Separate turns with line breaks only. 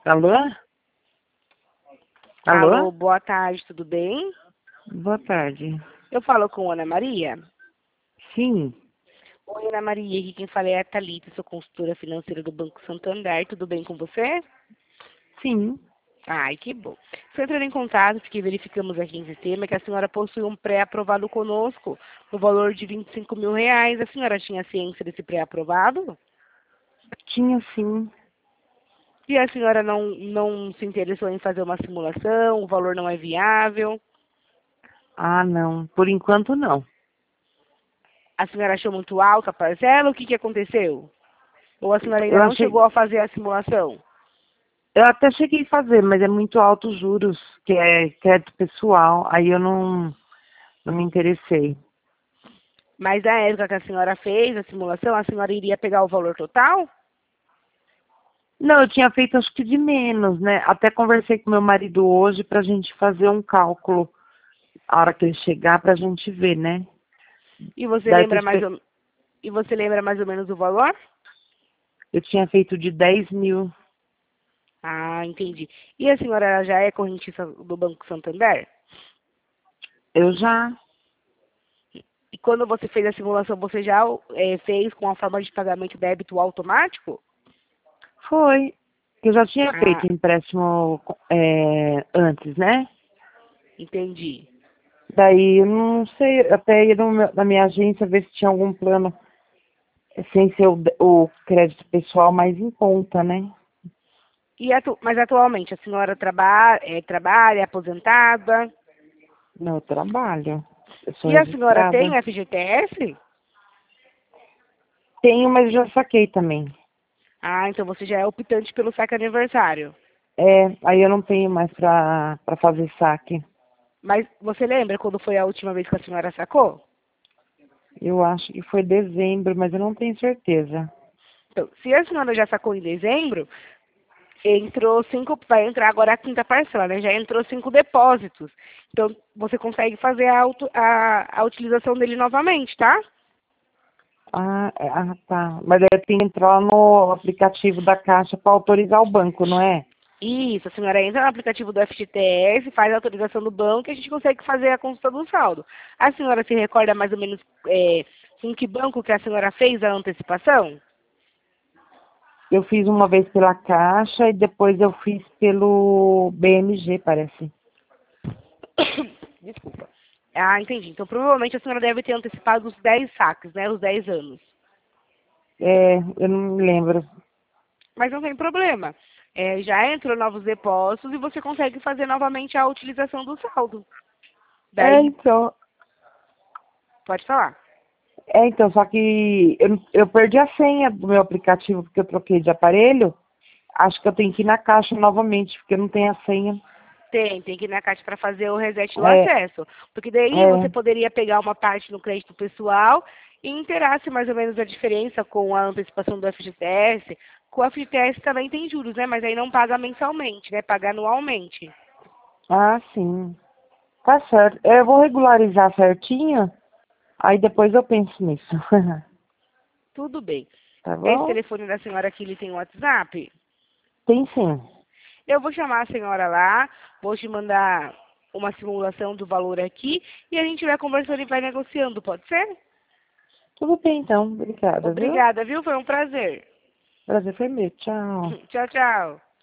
Alô?
Alô,
Alô?
boa tarde, tudo bem?
Boa tarde.
Eu falo com Ana Maria.
Sim,
Oi, Ana Maria, aqui quem fala é a Thalita, sou consultora financeira do Banco Santander, tudo bem com você?
sim.
Ai, que bom. Estou entrando em contato porque verificamos aqui em sistema que a senhora possui um pré-aprovado conosco, no valor de R$ 25.000. A senhora tinha ciência desse pré-aprovado?
Tinha sim.
E a senhora não se interessou em fazer uma simulação, o valor não é viável?
Ah, não. Por enquanto, não.
A senhora achou muito alta a parcela? O que aconteceu? Ou a senhora ainda
Eu
não
achei.
chegou a fazer a simulação?
Eu até cheguei a fazer, mas é muito alto os juros, que é crédito pessoal. Aí eu não me interessei.
Mas na época que a senhora fez a simulação, a senhora iria pegar o valor total?
Não, eu tinha feito acho que de menos, né? Até conversei com meu marido hoje pra gente fazer um cálculo. A hora que ele chegar pra gente ver, né?
E você
Daí
lembra mais ou, menos o valor?
eu tinha feito de 10 mil.
Ah, entendi. E a senhora já é correntista do Banco Santander?
Eu já.
E quando você fez a simulação, você já fez com a forma de pagamento débito automático?
Foi. Eu já tinha
Ah,
feito empréstimo antes, né?
entendi.
Daí, eu não sei, até ir na minha agência ver se tinha algum plano sem ser o crédito pessoal mais em conta, né?
E mas atualmente a senhora trabalha, é aposentada?
Meu trabalho. Eu sou
E a senhora
registrada.
tem FGTS?
Tenho, mas já saquei também.
Ah, então você já é optante pelo saque aniversário.
É, aí eu não tenho mais pra fazer saque.
Mas você lembra quando foi a última vez que a senhora sacou?
Eu acho que foi dezembro, mas eu não tenho certeza.
Então, se a senhora já sacou em dezembro, vai entrar agora a quinta parcela, né? Já entrou 5 depósitos. Então, você consegue fazer a utilização dele novamente, tá?
Tá. Mas aí tem que entrar no aplicativo da Caixa para autorizar o banco, não é?
Isso, a senhora entra no aplicativo do FGTS, faz a autorização do banco e a gente consegue fazer a consulta do saldo. A senhora se recorda mais ou menos com que banco que a senhora fez a antecipação?
Eu fiz uma vez pela Caixa e depois eu fiz pelo BMG, parece.
Desculpa. Ah, entendi. Então, provavelmente a senhora deve ter antecipado os 10 saques, né? Os 10 anos.
É, eu não me lembro.
Mas não tem problema. Já entrou novos depósitos e você consegue fazer novamente a utilização do saldo.
É,
Daí,
então.
pode falar.
Só que eu perdi a senha do meu aplicativo porque eu troquei de aparelho. Acho que eu tenho que ir na Caixa novamente, porque eu não tenho a senha.
Tem que ir na Caixa para fazer o reset do
É,
acesso. Porque daí você
é.
poderia pegar uma parte no crédito pessoal e interar-se mais ou menos a diferença com a antecipação do FGTS. Com o FGTS também tem juros, né? Mas aí não paga mensalmente, né? Paga anualmente.
Ah, sim. Tá certo. Eu vou regularizar certinho, aí depois eu penso nisso.
Tudo bem.
Tá
Esse
bom?
telefone da senhora aqui, ele tem WhatsApp?
Tem sim.
Eu vou chamar a senhora lá, vou te mandar uma simulação do valor aqui e a gente vai conversando e vai negociando, pode ser?
Tudo bem, então. Obrigada, viu?
Obrigada, viu? Foi um prazer.
Prazer foi meu. Tchau.
Tchau, tchau.